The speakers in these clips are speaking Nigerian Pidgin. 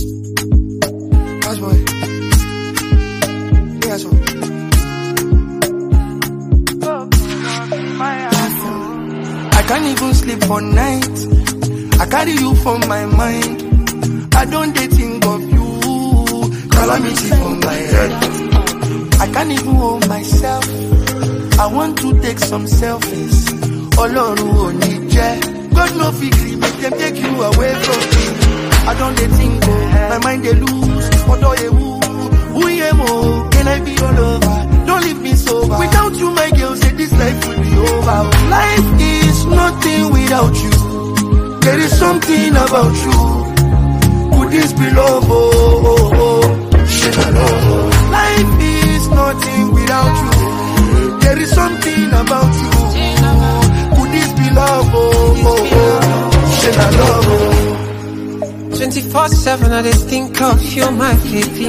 House boy. Yeah, so. I can't even sleep for night. I carry you for my mind. I don't dare think of you. Calamity on my head. I can't even hold myself. I want to take some selfies. Olorun oni je. God no figure, make them take you away from me. I don't dare think, my mind they lose. Who am I? Can I be all over? Don't leave me sober. Without you, my girl, say this life will be over. Life is nothing without you. There is something about you. Could this be love? Shit, I love. Life is nothing without you. There is something about you. Could this be love? Shit, I love. 24/7, I just think of you, my baby.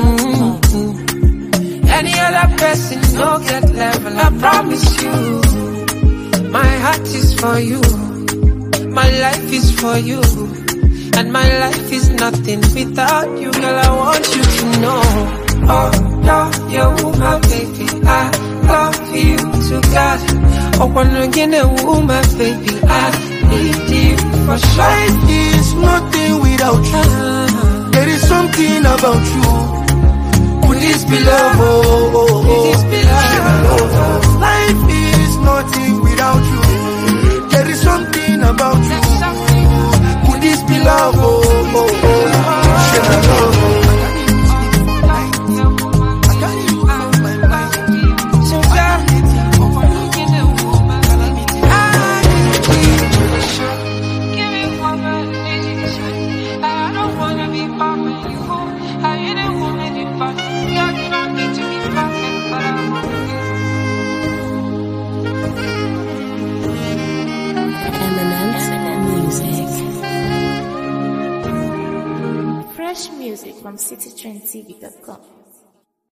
Any other person, no get level, I promise you. My heart is for you. My life is for you. And my life is nothing without you, girl. I want you to know. Oh, no, you're my baby. I love you to God. Oh, when I get a woman, baby, I need you for sure. Life is nothing without you. There is something about you. Could this be love? Could this be love? Life is nothing without you. There is something about you. Could this be love? Music from citytrendtv.com.